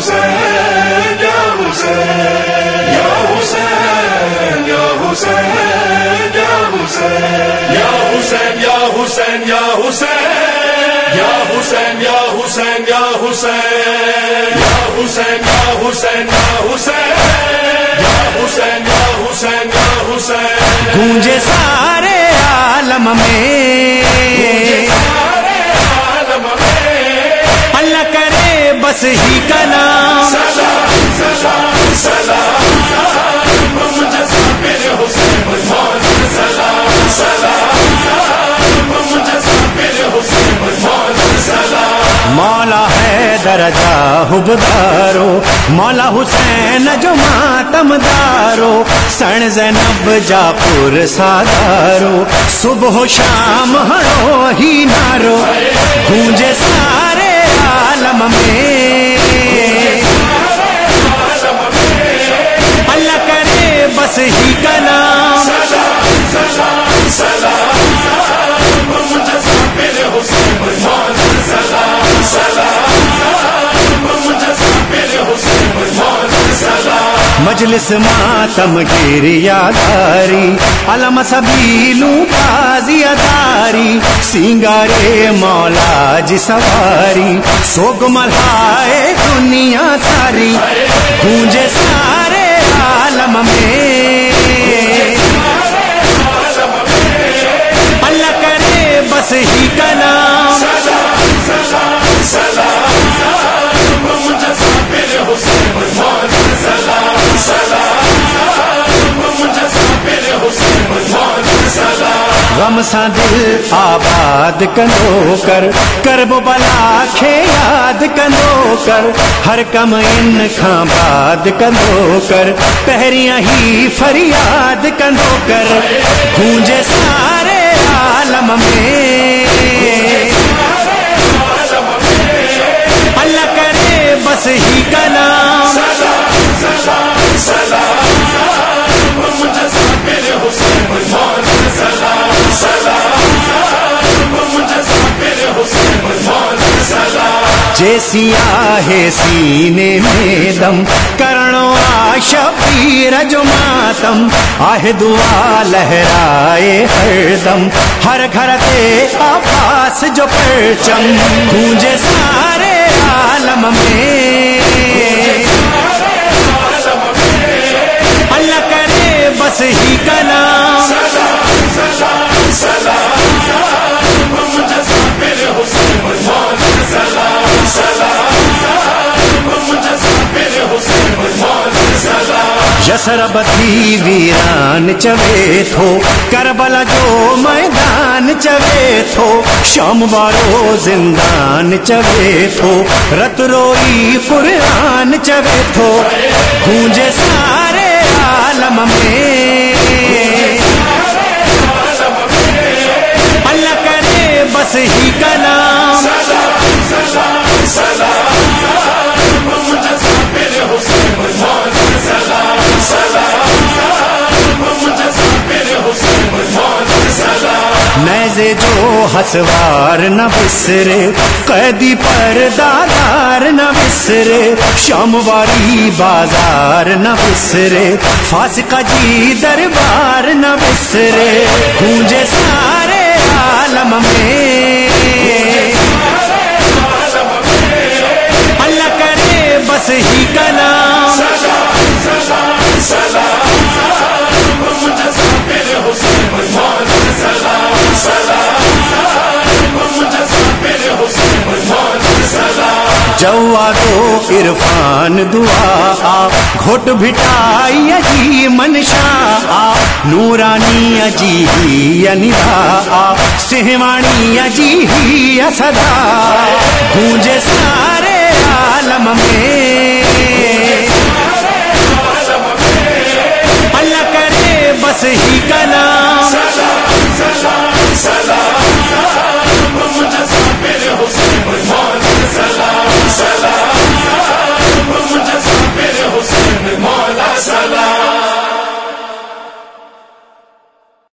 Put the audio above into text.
حسین یا حسین یا حسین یا حسین یا حسین یا حسین یا حسین یا حسین یا حسین یا حسین یا حسین یا حسین یا حسین یا حسین یا حسین یا حسین یا حسین گونجے سارے عالم میں اللہ کرے بس ہی کا نام سلام سلام سلام مجھے میرے حسین مولا سلام سلام مجھے میرے حسین مولا سلام مولا ہے درجہ حبدارو مولا حسین جو ماتم دارو سن زینب جا پور سادارو صبح و شام ہڑو ہی نارو گونجے سارے عالم میں اللہ کرے بس ہی کا نام سلام سلام سلام مجھے میرے حسین مولا سلام سلام مجھے میرے حسین مولا سلام مجلس ماتم گریا داری علم سبیلو تازی داری سنگارے مولا جی سواری سوگ ملائے دنیا ساری گونجے سارے عالم میں اللہ کرے بس ہی کا نام سلام سلام سلام مجھے میرے حسین مولا سلام سلام مجھے میرے حسین مولا سلام غم سا دل آباد کندو کر کرب بلا کھے یاد کندو کر ہر کم ان کھاں باد کندو کر پہریاں ہی فریاد کندو کر گونجے سارے عالم میں اللہ کرے بس ہی کا نام سلام سلام سلام مجھے میرے حسین مولا سلام سلام مجھے میرے حسین مولا سلام جے سیاہ سینے میں دم کرنو آ شبیر جو ماتم آہ دعا لہرائے ہر دم ہر گھر تے عباس جو پرچم گونجے سارے عالم میں اللہ کرے بس ہی کا نام سلام سلام سلام مجھے میرے حسین مولا سلام سلام مجھے میرے حسین مولا سلام یسرب تھی ویران چوے تھو کربلا جو میدان چوے تھو شام والو زندان چوے تھو رت روئی قرآن چوے تھو گونجے سارے عالم میں اللہ کرے بس ہی کا نام سلام سلام سلام مجھے میرے حسین مولا سلام سلام مجھے میرے حسین مولا سلام نیزے جو ہسوار نہ بسرے قیدی پر دادار نہ بسرے شام واری بازار نہ بسرے فاسقہ جی دربار نہ بسرے گونجے سارے عالم میں اللہ کرے بس ہی کا نام سلام سلام سلام مجھے میرے حسین مولا سلام سلام مجھے میرے حسین مولا سلام جوادو عرفان دعا آ گھٹ بھٹائی اجی منشا آ نورانی اجی ہی ندا آ سہوانی اجی ہی صدا گونجے سارے عالم میں اللہ کرے بس ہی کا نام سلام سلام